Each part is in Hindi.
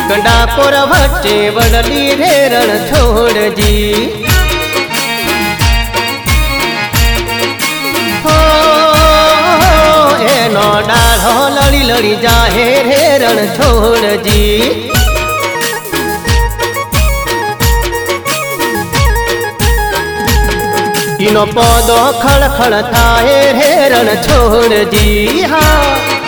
एक डाकोर वच्चे वडली रे रण छोड़जी। हो एनो डाढ़ो लड़ी लड़ी जाहे रे रण छोड़जी। इनो पौधो खड़ खड़ थाहे रे रण छोड़जी। हाँ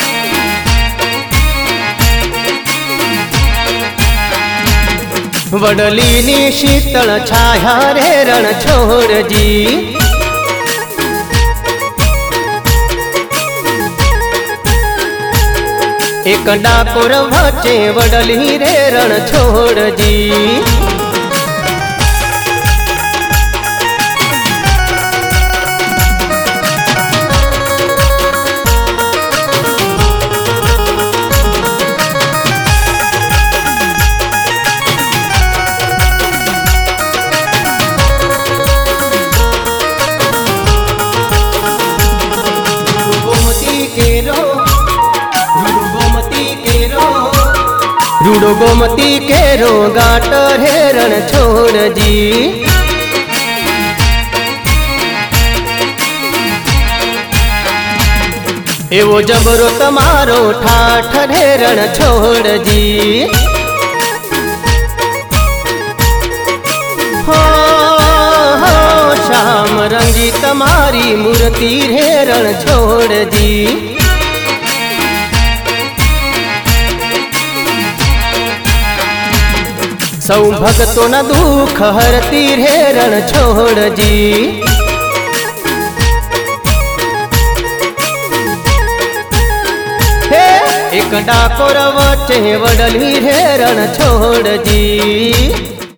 वडली नी शीतल छाया रे रण छोड़जी। एक डाकोर वच्चे वडली रे रण छोड़जी। रूडो गोमती के रो गाट रे रण छोड़जी। एवो जबरो तमारो ठाठ रे रण छोड़जी। हो श्याम रंगी तमारी मूर्ति रे रण छोड़जी। सौ भक्तों न दुख हरती रे रण छोड़जी। हे एक डाकोर वच्चे वडली रे रण छोड़जी।